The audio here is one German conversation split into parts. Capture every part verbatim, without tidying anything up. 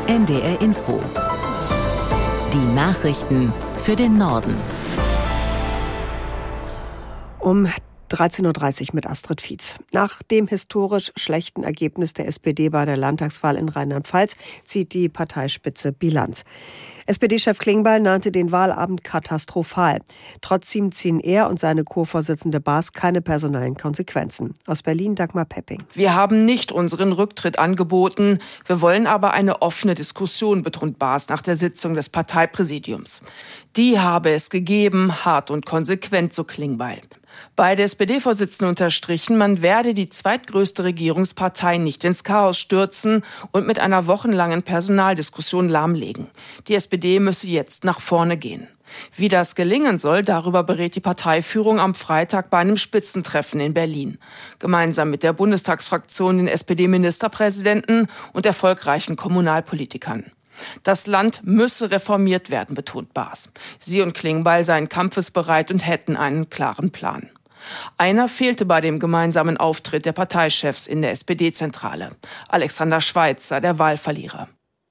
N D R Info. Die Nachrichten für den Norden. Um dreizehn Uhr dreißig mit Astrid Fietz. Nach dem historisch schlechten Ergebnis der S P D bei der Landtagswahl in Rheinland-Pfalz zieht die Parteispitze Bilanz. S P D-Chef Klingbeil nannte den Wahlabend katastrophal. Trotzdem ziehen er und seine Co-Vorsitzende Baas keine personellen Konsequenzen. Aus Berlin Dagmar Pepping. Wir haben nicht unseren Rücktritt angeboten. Wir wollen aber eine offene Diskussion, betont Baas nach der Sitzung des Parteipräsidiums. Die habe es gegeben, hart und konsequent, so Klingbeil. Beide S P D-Vorsitzenden unterstrichen, man werde die zweitgrößte Regierungspartei nicht ins Chaos stürzen und mit einer wochenlangen Personaldiskussion lahmlegen. Die S P D müsse jetzt nach vorne gehen. Wie das gelingen soll, darüber berät die Parteiführung am Freitag bei einem Spitzentreffen in Berlin. Gemeinsam mit der Bundestagsfraktion, den S P D-Ministerpräsidenten und erfolgreichen Kommunalpolitikern. Das Land müsse reformiert werden, betont Baas. Sie und Klingbeil seien kampfesbereit und hätten einen klaren Plan. Einer fehlte bei dem gemeinsamen Auftritt der Parteichefs in der S P D-Zentrale. Alexander Schweitzer, der Wahlverlierer.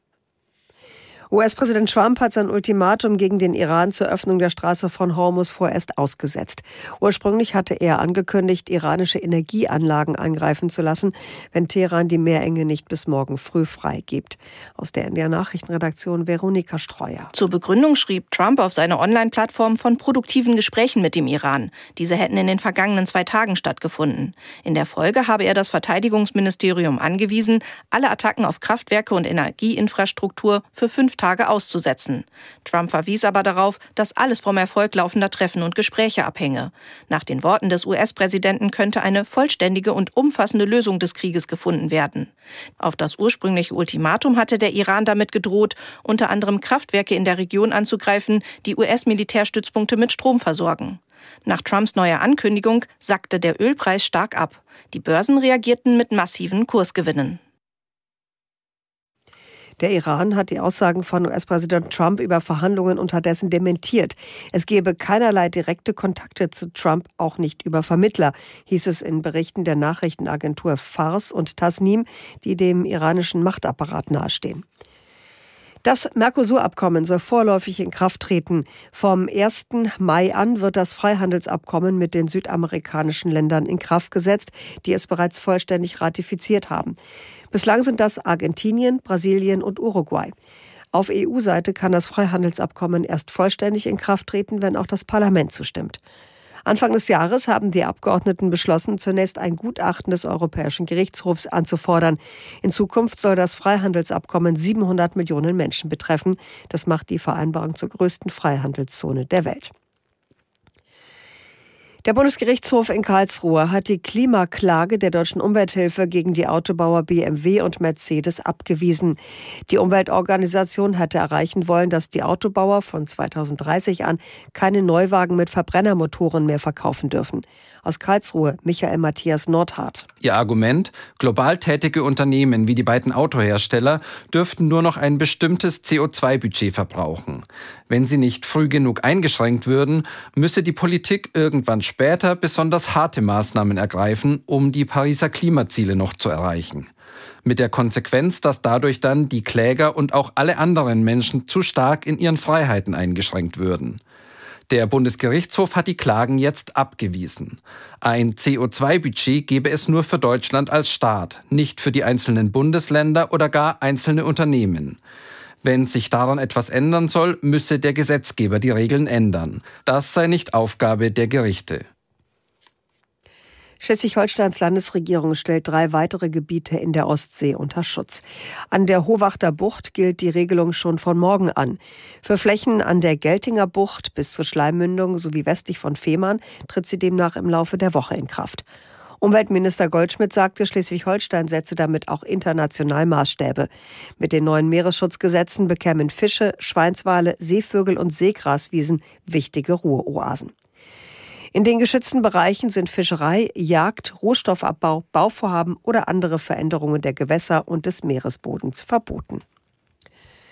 U S-Präsident Trump hat sein Ultimatum gegen den Iran zur Öffnung der Straße von Hormuz vorerst ausgesetzt. Ursprünglich hatte er angekündigt, iranische Energieanlagen angreifen zu lassen, wenn Teheran die Meerenge nicht bis morgen früh freigibt. Aus der N D R-Nachrichtenredaktion Veronika Streuer. Zur Begründung schrieb Trump auf seiner Online-Plattform von produktiven Gesprächen mit dem Iran. Diese hätten in den vergangenen zwei Tagen stattgefunden. In der Folge habe er das Verteidigungsministerium angewiesen, alle Attacken auf Kraftwerke und Energieinfrastruktur für fünf Tage auszusetzen. Trump verwies aber darauf, dass alles vom Erfolg laufender Treffen und Gespräche abhänge. Nach den Worten des U S-Präsidenten könnte eine vollständige und umfassende Lösung des Krieges gefunden werden. Auf das ursprüngliche Ultimatum hatte der Iran damit gedroht, unter anderem Kraftwerke in der Region anzugreifen, die U S-Militärstützpunkte mit Strom versorgen. Nach Trumps neuer Ankündigung sackte der Ölpreis stark ab. Die Börsen reagierten mit massiven Kursgewinnen. Der Iran hat die Aussagen von U S-Präsident Trump über Verhandlungen unterdessen dementiert. Es gebe keinerlei direkte Kontakte zu Trump, auch nicht über Vermittler, hieß es in Berichten der Nachrichtenagentur Fars und Tasnim, die dem iranischen Machtapparat nahestehen. Das Mercosur-Abkommen soll vorläufig in Kraft treten. Vom ersten Mai an wird das Freihandelsabkommen mit den südamerikanischen Ländern in Kraft gesetzt, die es bereits vollständig ratifiziert haben. Bislang sind das Argentinien, Brasilien und Uruguay. Auf E U-Seite kann das Freihandelsabkommen erst vollständig in Kraft treten, wenn auch das Parlament zustimmt. Anfang des Jahres haben die Abgeordneten beschlossen, zunächst ein Gutachten des Europäischen Gerichtshofs anzufordern. In Zukunft soll das Freihandelsabkommen siebenhundert Millionen Menschen betreffen. Das macht die Vereinbarung zur größten Freihandelszone der Welt. Der Bundesgerichtshof in Karlsruhe hat die Klimaklage der Deutschen Umwelthilfe gegen die Autobauer B M W und Mercedes abgewiesen. Die Umweltorganisation hatte erreichen wollen, dass die Autobauer von zweitausenddreißig an keine Neuwagen mit Verbrennermotoren mehr verkaufen dürfen. Aus Karlsruhe Michael Matthias Nordhardt. Ihr Argument: Global tätige Unternehmen wie die beiden Autohersteller dürften nur noch ein bestimmtes C O zwei Budget verbrauchen. Wenn sie nicht früh genug eingeschränkt würden, müsse die Politik irgendwann später besonders harte Maßnahmen ergreifen, um die Pariser Klimaziele noch zu erreichen. Mit der Konsequenz, dass dadurch dann die Kläger und auch alle anderen Menschen zu stark in ihren Freiheiten eingeschränkt würden. Der Bundesgerichtshof hat die Klagen jetzt abgewiesen. Ein C O zwei Budget gebe es nur für Deutschland als Staat, nicht für die einzelnen Bundesländer oder gar einzelne Unternehmen. Wenn sich daran etwas ändern soll, müsse der Gesetzgeber die Regeln ändern. Das sei nicht Aufgabe der Gerichte. Schleswig-Holsteins Landesregierung stellt drei weitere Gebiete in der Ostsee unter Schutz. An der Hohwachter Bucht gilt die Regelung schon von morgen an. Für Flächen an der Geltinger Bucht bis zur Schleimmündung sowie westlich von Fehmarn tritt sie demnach im Laufe der Woche in Kraft. Umweltminister Goldschmidt sagte, Schleswig-Holstein setze damit auch international Maßstäbe. Mit den neuen Meeresschutzgesetzen bekämen Fische, Schweinswale, Seevögel und Seegraswiesen wichtige Ruheoasen. In den geschützten Bereichen sind Fischerei, Jagd, Rohstoffabbau, Bauvorhaben oder andere Veränderungen der Gewässer und des Meeresbodens verboten.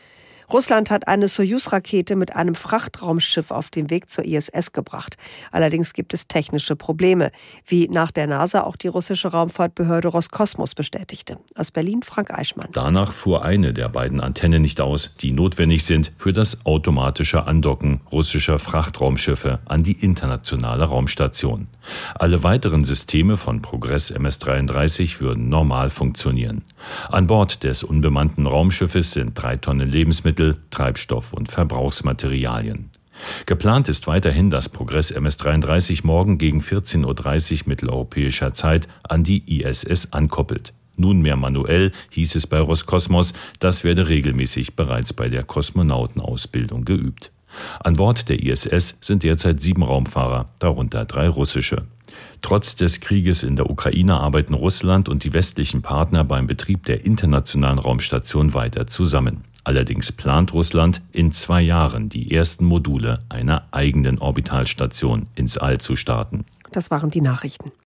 Russland hat eine Sojus-Rakete mit einem Frachtraumschiff auf den Weg zur I S S gebracht. Allerdings gibt es technische Probleme, wie nach der NASA auch die russische Raumfahrtbehörde Roskosmos bestätigte. Aus Berlin Frank Eichmann. Danach fuhr eine der beiden Antennen nicht aus, die notwendig sind für das automatische Andocken russischer Frachtraumschiffe an die internationale Raumstation. Alle weiteren Systeme von Progress M S dreiunddreißig würden normal funktionieren. An Bord des unbemannten Raumschiffes sind drei Tonnen Lebensmittel, Treibstoff und Verbrauchsmaterialien. Geplant ist weiterhin, dass Progress M S dreiunddreißig morgen gegen vierzehn Uhr dreißig mitteleuropäischer Zeit an die I S S ankoppelt. Nunmehr manuell, hieß es bei Roskosmos, das werde regelmäßig bereits bei der Kosmonautenausbildung geübt. An Bord der I S S sind derzeit sieben Raumfahrer, darunter drei russische. Trotz des Krieges in der Ukraine arbeiten Russland und die westlichen Partner beim Betrieb der internationalen Raumstation weiter zusammen. Allerdings plant Russland, in zwei Jahren die ersten Module einer eigenen Orbitalstation ins All zu starten. Das waren die Nachrichten.